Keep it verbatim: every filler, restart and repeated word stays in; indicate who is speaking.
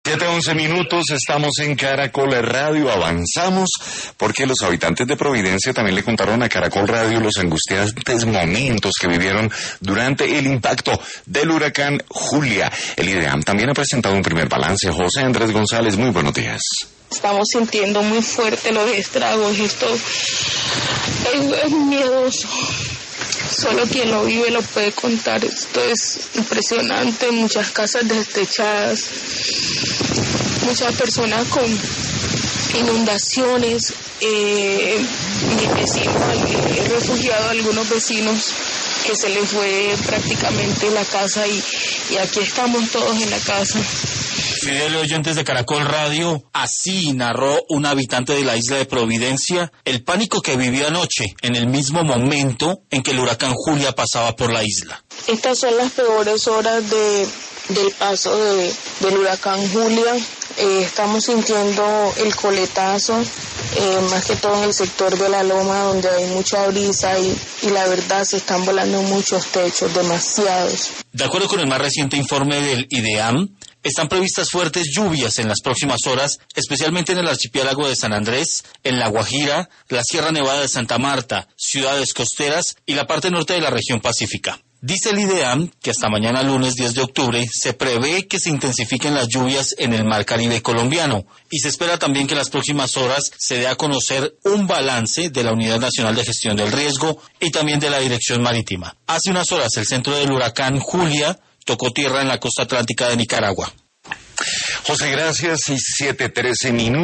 Speaker 1: siete once minutos, estamos en Caracol Radio, avanzamos porque los habitantes de Providencia también le contaron a Caracol Radio los angustiantes momentos que vivieron durante el impacto del huracán Julia. El IDEAM también ha presentado un primer balance. José Andrés González, muy buenos días.
Speaker 2: Estamos sintiendo muy fuerte los estragos, esto es, es miedoso. Solo quien lo vive lo puede contar. Esto es impresionante, muchas casas destechadas, muchas personas con inundaciones, eh, mis vecinos, he refugiado a algunos vecinos que se les fue prácticamente la casa y, y aquí estamos todos en la casa.
Speaker 3: Fidel, oyentes de Caracol Radio, así narró un habitante de la isla de Providencia el pánico que vivió anoche, en el mismo momento en que el huracán Julia pasaba por la isla.
Speaker 2: Estas son las peores horas de, del paso de, del huracán Julia. Eh, estamos sintiendo el coletazo, eh, más que todo en el sector de la loma, donde hay mucha brisa y, y la verdad se están volando muchos techos, demasiados.
Speaker 3: De acuerdo con el más reciente informe del IDEAM, están previstas fuertes lluvias en las próximas horas, especialmente en el archipiélago de San Andrés, en La Guajira, la Sierra Nevada de Santa Marta, ciudades costeras y la parte norte de la región pacífica. Dice el IDEAM que hasta mañana lunes diez de octubre se prevé que se intensifiquen las lluvias en el Mar Caribe colombiano y se espera también que en las próximas horas se dé a conocer un balance de la Unidad Nacional de Gestión del Riesgo y también de la Dirección Marítima. Hace unas horas el centro del huracán Julia tocó tierra en la costa atlántica de Nicaragua.
Speaker 1: José, gracias. Y siete trece minutos.